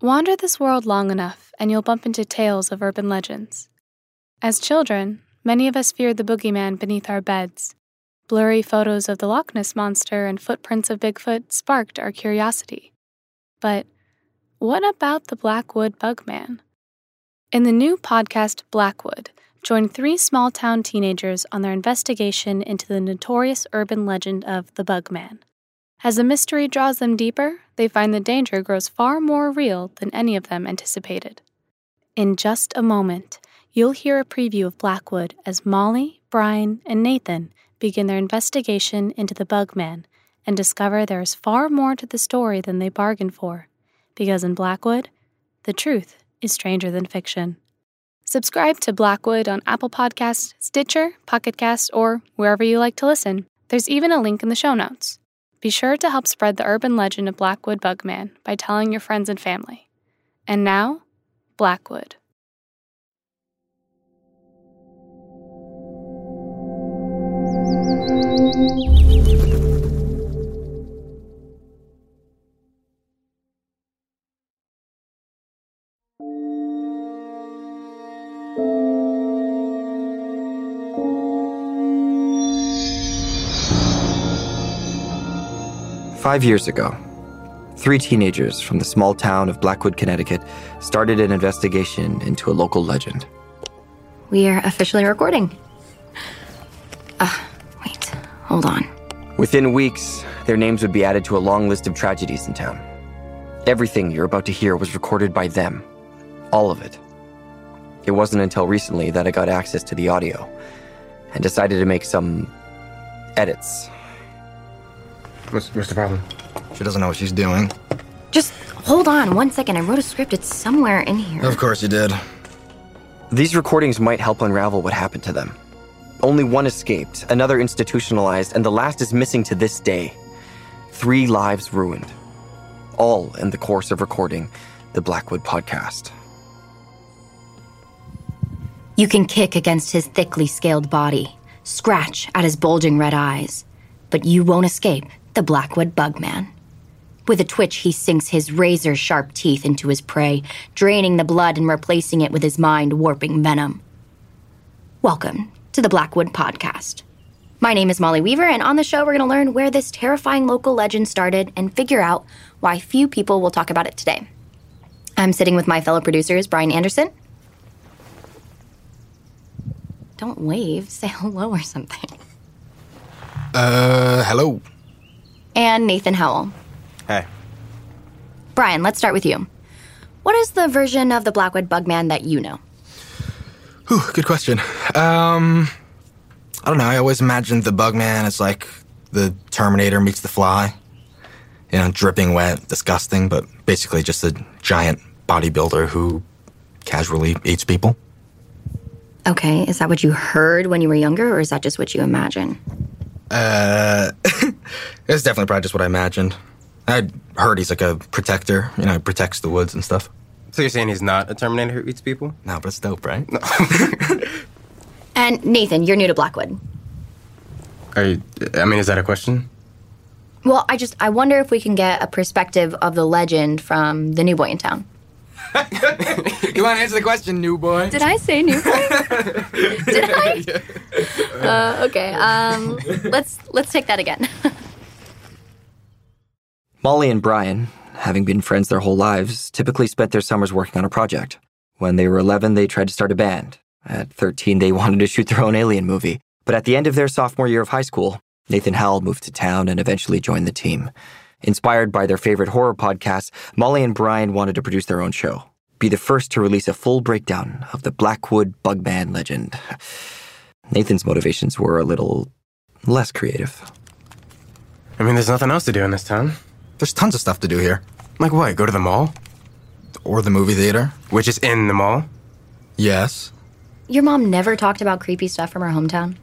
Wander this world long enough and you'll bump into tales of urban legends. As children, many of us feared the boogeyman beneath our beds. Blurry photos of the Loch Ness Monster and footprints of Bigfoot sparked our curiosity. But what about the Blackwood Bugman? In the new podcast Blackwood, join 3 small-town teenagers on their investigation into the notorious urban legend of the Bugman. As the mystery draws them deeper, they find the danger grows far more real than any of them anticipated. In just a moment, you'll hear a preview of Blackwood as Molly, Brian, and Nathan begin their investigation into the Bugman and discover there is far more to the story than they bargained for, because in Blackwood, the truth is stranger than fiction. Subscribe to Blackwood on Apple Podcasts, Stitcher, Pocket Cast, or wherever you like to listen. There's even a link in the show notes. Be sure to help spread the urban legend of Blackwood Bugman by telling your friends and family. And now, Blackwood. Five years ago, 3 teenagers from the small town of Blackwood, Connecticut, started an investigation into a local legend. We are officially recording. Wait, hold on. Within weeks, their names would be added to a long list of tragedies in town. Everything you're about to hear was recorded by them. All of it. It wasn't until recently that I got access to the audio and decided to make some edits. What's the problem? She doesn't know what she's doing. Just hold on 1 second. I wrote a script. It's somewhere in here. Of course you did. These recordings might help unravel what happened to them. Only one escaped, another institutionalized, and the last is missing to this day. 3 lives ruined. All in the course of recording the Blackwood podcast. You can kick against his thickly scaled body, scratch at his bulging red eyes, but you won't escape the Blackwood Bugman. With a twitch, he sinks his razor-sharp teeth into his prey, draining the blood and replacing it with his mind-warping venom. Welcome to the Blackwood Podcast. My name is Molly Weaver, and on the show we're going to learn where this terrifying local legend started and figure out why few people will talk about it today. I'm sitting with my fellow producers, Brian Anderson. Don't wave, say hello or something. Hello. And Nathan Howell. Hey. Brian, let's start with you. What is the version of the Blackwood Bugman that you know? Good question. I don't know. I always imagined the Bugman as like the Terminator meets the Fly. You know, dripping wet, disgusting, but basically just a giant bodybuilder who casually eats people. Okay, is that what you heard when you were younger, or is that just what you imagine? It's definitely probably just what I imagined. I'd heard he's like a protector, you know, he protects the woods and stuff. So you're saying he's not a Terminator who eats people? No, but it's dope, right? No. And Nathan, you're new to Blackwood. Is that a question? Well, I wonder if we can get a perspective of the legend from the new boy in town. You want to answer the question, new boy? Did I say new boy? Did I? Okay, let's take that again. Molly and Brian, having been friends their whole lives, typically spent their summers working on a project. When they were 11, they tried to start a band. At 13, they wanted to shoot their own Alien movie. But at the end of their sophomore year of high school, Nathan Howell moved to town and eventually joined the team. Inspired by their favorite horror podcasts, Molly and Brian wanted to produce their own show. Be the first to release a full breakdown of the Blackwood Bugman legend. Nathan's motivations were a little less creative. There's nothing else to do in this town. There's tons of stuff to do here. Like what? Go to the mall? Or the movie theater. Which is in the mall? Yes. Your mom never talked about creepy stuff from her hometown?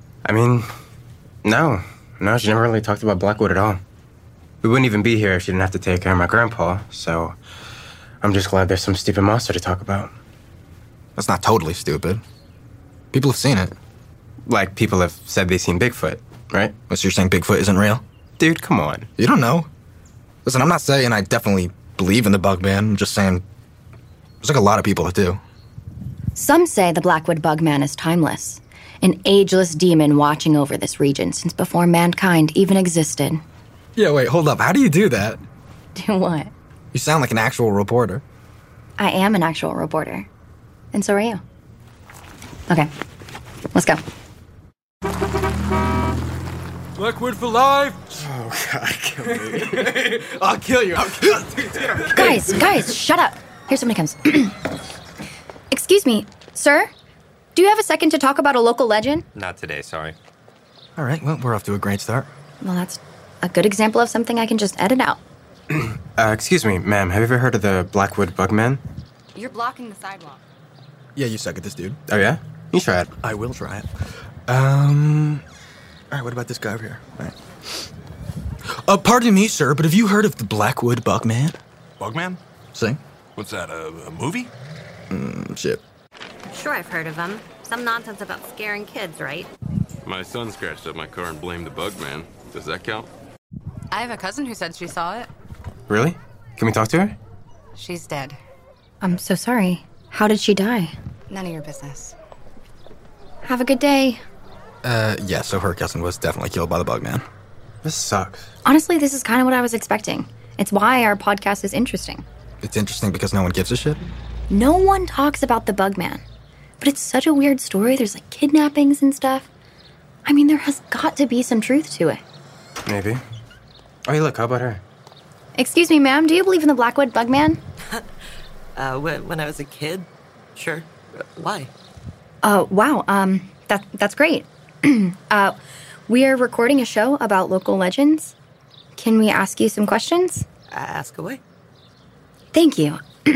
No. No, she never really talked about Blackwood at all. We wouldn't even be here if she didn't have to take care of my grandpa, so I'm just glad there's some stupid monster to talk about. That's not totally stupid. People have seen it. Like, people have said they've seen Bigfoot, right? So you're saying Bigfoot isn't real? Dude, come on. You don't know. Listen, I'm not saying I definitely believe in the Bugman. I'm just saying, there's like a lot of people that do. Some say the Blackwood Bugman is timeless, an ageless demon watching over this region since before mankind even existed. Yeah, wait, hold up. How do you do that? Do what? You sound like an actual reporter. I am an actual reporter. And so are you. Okay, let's go. Blackwood for life! Oh, God, kill me. I'll kill you. Guys, shut up. Here somebody comes. Excuse me, sir? Do you have a second to talk about a local legend? Not today, sorry. All right, well, we're off to a great start. Well, that's a good example of something I can just edit out. Excuse me, ma'am, have you ever heard of the Blackwood Bugman? You're blocking the sidewalk. Yeah, you suck at this, dude. Oh, yeah? You try it. I will try it. All right, what about this guy over here? All right. Pardon me, sir, but have you heard of the Blackwood Bugman? Bugman? See? What's that, a movie? Shit. Sure, I've heard of them. Some nonsense about scaring kids, right? My son scratched up my car and blamed the Bugman. Does that count? I have a cousin who said she saw it. Really? Can we talk to her? She's dead. I'm so sorry. How did she die? None of your business. Have a good day. Yeah, so her cousin was definitely killed by the Bugman. This sucks. Honestly, this is kind of what I was expecting. It's why our podcast is interesting. It's interesting because no one gives a shit? No one talks about the Bugman. But it's such a weird story. There's like kidnappings and stuff. I mean, there has got to be some truth to it. Maybe. Oh, hey, look, how about her? Excuse me, ma'am, do you believe in the Blackwood Bugman? When I was a kid, sure. Why? Wow, that's great. We're recording a show about local legends. Can we ask you some questions? Ask away. Thank you.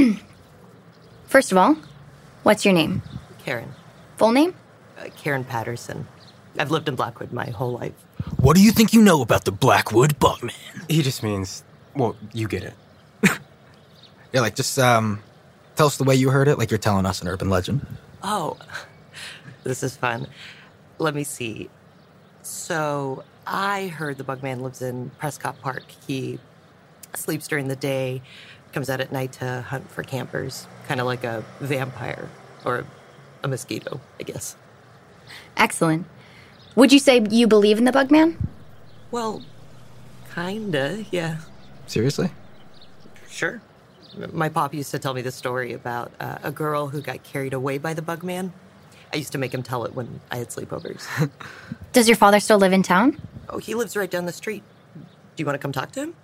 First of all, what's your name? Karen. Full name? Karen Patterson. I've lived in Blackwood my whole life. What do you think you know about the Blackwood Bugman? He just means, well, you get it. Yeah, like, just, tell us the way you heard it, like you're telling us an urban legend. Oh, this is fun. Let me see. So, I heard the Bugman lives in Prescott Park. He sleeps during the day, comes out at night to hunt for campers. Kind of like a vampire. Or a mosquito, I guess. Excellent. Would you say you believe in the Bugman? Well, kinda, yeah. Seriously? Sure. My pop used to tell me the story about a girl who got carried away by the Bugman. I used to make him tell it when I had sleepovers. Does your father still live in town? Oh, he lives right down the street. Do you want to come talk to him?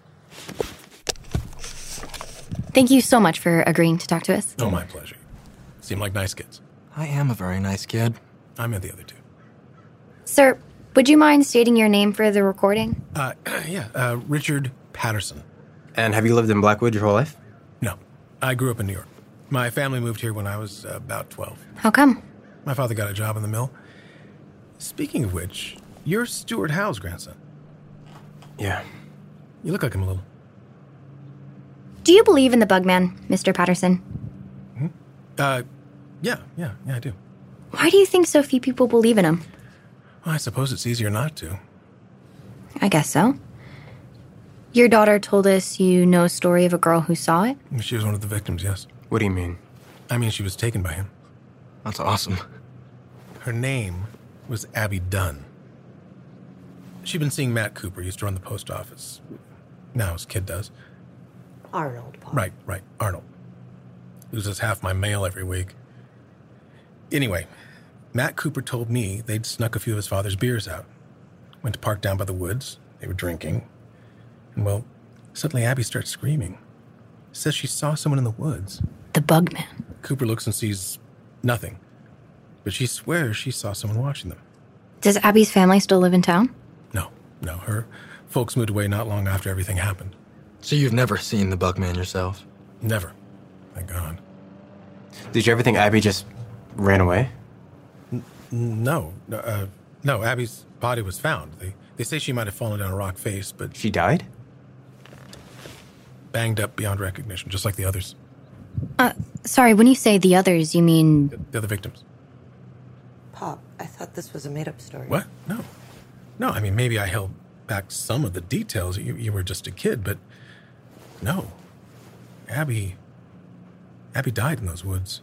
Thank you so much for agreeing to talk to us. Oh, my pleasure. Seem like nice kids. I am a very nice kid. I met the other two. Sir, would you mind stating your name for the recording? Richard Patterson. And have you lived in Blackwood your whole life? No, I grew up in New York. My family moved here when I was about 12. How come? My father got a job in the mill. Speaking of which, you're Stuart Howe's grandson. Yeah. You look like him a little. Do you believe in the Bugman, Mr. Patterson? Yeah, I do. Why do you think so few people believe in him? Well, I suppose it's easier not to. I guess so. Your daughter told us you know a story of a girl who saw it? She was one of the victims, yes. What do you mean? I mean, she was taken by him. That's awesome. Her name was Abby Dunn. She'd been seeing Matt Cooper, used to run the post office. Now his kid does. Arnold, Paul. Right, Arnold. Loses half my mail every week. Anyway, Matt Cooper told me they'd snuck a few of his father's beers out. Went to park down by the woods. They were drinking. And, well, suddenly Abby starts screaming. Says she saw someone in the woods. The Bugman. Cooper looks and sees nothing. But she swears she saw someone watching them. Does Abby's family still live in town? No. Her folks moved away not long after everything happened. So you've never seen the Bugman yourself? Never. Thank God. Did you ever think Abby just ran away? No, Abby's body was found. They say she might have fallen down a rock face, but... She died? Banged up beyond recognition, just like the others. Sorry, when you say the others, you mean... The other victims. Pop, I thought this was a made-up story. What? No, I mean, maybe I held back some of the details. You were just a kid, but... No. Abby died in those woods.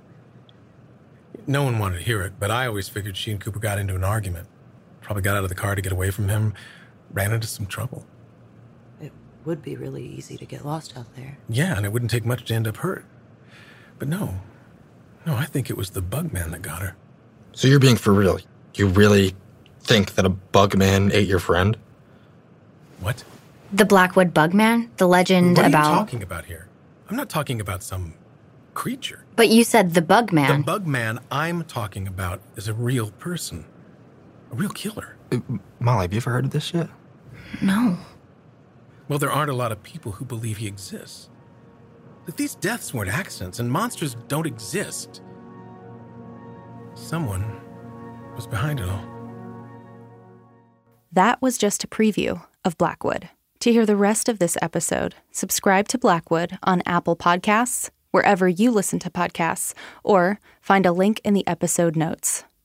No one wanted to hear it, but I always figured she and Cooper got into an argument. Probably got out of the car to get away from him, ran into some trouble. It would be really easy to get lost out there. Yeah, and it wouldn't take much to end up hurt. But no, I think it was the Bugman that got her. So you're being for real? You really think that a Bugman ate your friend? What? The Blackwood Bugman? The legend about... What are you talking about here? I'm not talking about some creature. But you said the Bugman. The Bugman I'm talking about is a real person. A real killer. Molly, have you ever heard of this shit? No. Well, there aren't a lot of people who believe he exists. That these deaths weren't accidents and monsters don't exist. Someone was behind it all. That was just a preview of Blackwood. To hear the rest of this episode, subscribe to Blackwood on Apple Podcasts, wherever you listen to podcasts, or find a link in the episode notes.